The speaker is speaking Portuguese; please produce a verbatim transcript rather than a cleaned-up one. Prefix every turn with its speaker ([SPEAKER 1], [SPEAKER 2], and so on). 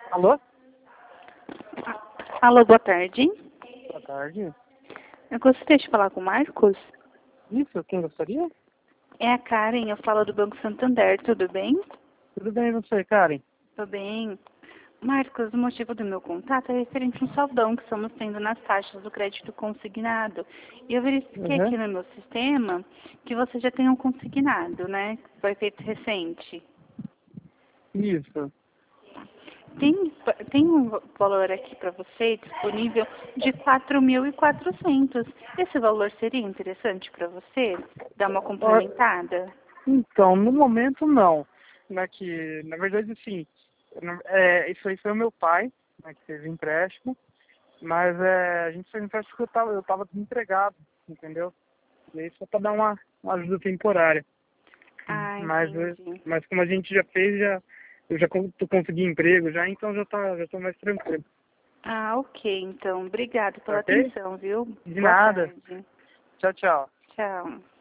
[SPEAKER 1] Alô?
[SPEAKER 2] Alô, boa tarde.
[SPEAKER 1] Boa tarde.
[SPEAKER 2] Eu gostaria de falar com o Marcos.
[SPEAKER 1] Isso, quem gostaria?
[SPEAKER 2] É a Karen, eu falo do Banco Santander, tudo bem?
[SPEAKER 1] Tudo bem, não sei, Karen?
[SPEAKER 2] Tudo bem. Marcos, o motivo do meu contato é referente a um saldão que estamos tendo nas taxas do crédito consignado. E eu verifiquei
[SPEAKER 1] Uhum.
[SPEAKER 2] aqui no meu sistema que você já tem um consignado, né? Que foi feito recente.
[SPEAKER 1] Isso.
[SPEAKER 2] Tem, tem um valor aqui para você disponível de quatro mil e quatrocentos. Esse valor seria interessante para você? Dar uma
[SPEAKER 1] Ó,
[SPEAKER 2] complementada?
[SPEAKER 1] Então, no momento não. Né, que, na verdade, assim, é, isso aí foi o meu pai, né, que fez o empréstimo, mas é, a gente fez um empréstimo porque eu tava, eu tava desempregado, entendeu? E aí só para dar uma, uma ajuda temporária.
[SPEAKER 2] Ah,
[SPEAKER 1] Mas, é,
[SPEAKER 2] entendi.
[SPEAKER 1] mas como a gente já fez, já, eu já con- tô consegui emprego já, então já tá, já tô mais tranquilo.
[SPEAKER 2] Ah, ok, então. Obrigada
[SPEAKER 1] Tá
[SPEAKER 2] pela
[SPEAKER 1] ok?
[SPEAKER 2] atenção, viu?
[SPEAKER 1] De
[SPEAKER 2] Boa
[SPEAKER 1] nada.
[SPEAKER 2] tarde.
[SPEAKER 1] Tchau, tchau.
[SPEAKER 2] Tchau.